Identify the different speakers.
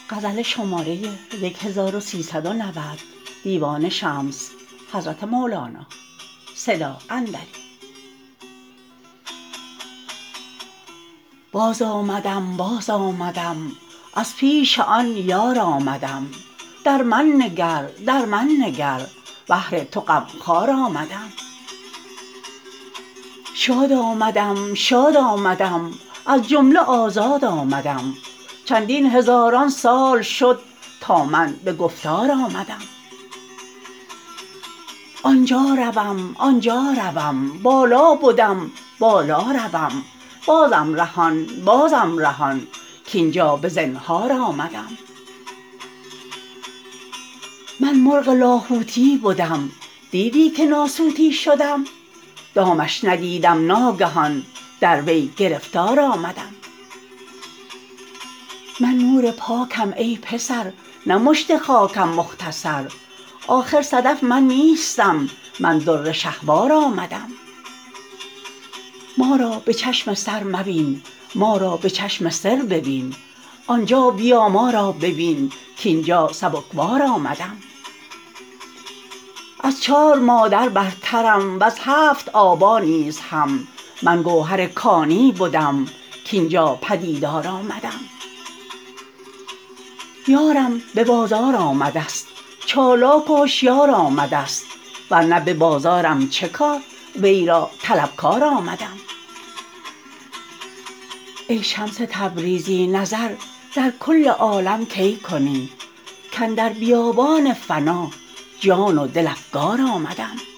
Speaker 1: بازآمدم از پیش آن یار آمدم در من نگر در من نگر بهر تو غمخوار آمدم شاد آمدم از جمله آزاد آمدم چندین هزاران سال شد تا من به گفتار آمدم آن جا روم بالا بدم بالا روم بازم رهان کاین جا به زنهار آمدم من مرغ لاهوتی بدم دیدی که ناسوتی شدم دامش ندیدم ناگهان در وی گرفتار آمدم من نور پاکم ای پسر نه مشت خاکم مختصر آخر صدف من نیستم من در شهوار آمدم ما را به چشم سر مبین ما را به چشم سر ببین آن جا بیا ما را ببین کاین جا سبکبار آمدم از چار مادر برترم وز هفت آبا نیز هم من گوهر کانی بدم کاین جا پدیدار آمدم یارم به بازار آمده ست چالاک و هشیار آمده ست ور نه به بازارم چه کار وی را طلبکار آمدم ای شمس تبریزی نظر در کل عالم کی کنی کاندر بیابان فنا جان و دل افگار آمدم